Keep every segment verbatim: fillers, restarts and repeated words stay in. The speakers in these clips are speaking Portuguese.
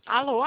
Alô?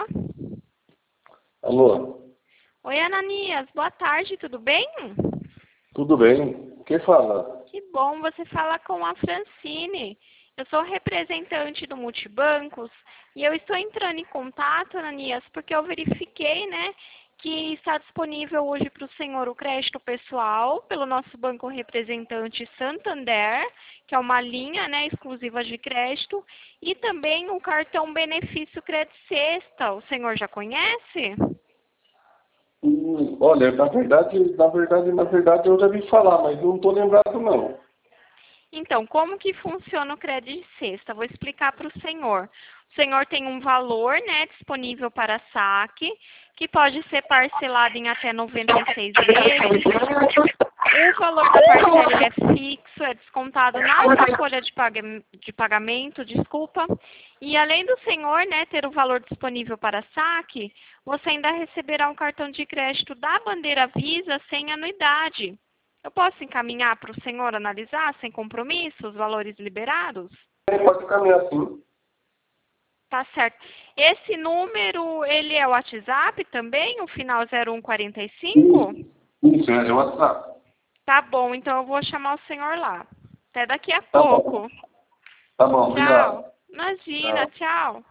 Alô, Oi, Ananias. Boa tarde, tudo bem? tudo bem? Quem fala? Que bom, você fala com a Francine. Eu sou representante do Multibancos e eu estou entrando em contato, Ananias, porque eu verifiquei, né, que está disponível hoje para o senhor o crédito pessoal pelo nosso banco representante Santander, que é uma linha, né, exclusiva de crédito, e também o cartão benefício Crédito Sexta. O senhor já conhece? Hum, olha, na verdade, na verdade, na verdade, eu já vi falar, mas não estou lembrado não. Então, como que funciona o crédito sexta? Vou explicar para o senhor. O senhor tem um valor, né, disponível para saque, que pode ser parcelado em até noventa e seis vezes. O valor da parcela ele é fixo, é descontado na sua folha de, paga de pagamento, desculpa. E além do senhor, né, ter o valor disponível para saque, você ainda receberá um cartão de crédito da Bandeira Visa sem anuidade. Eu posso encaminhar para o senhor analisar, sem compromisso, os valores liberados? Ele pode caminhar sim. Tá certo. Esse número, ele é o WhatsApp também, o final zero um quarenta e cinco? Isso, isso, é o WhatsApp. Tá bom, então eu vou chamar o senhor lá. Até daqui a Tá bom. pouco. Tá bom, obrigado. Tchau. Imagina, Tchau. tchau.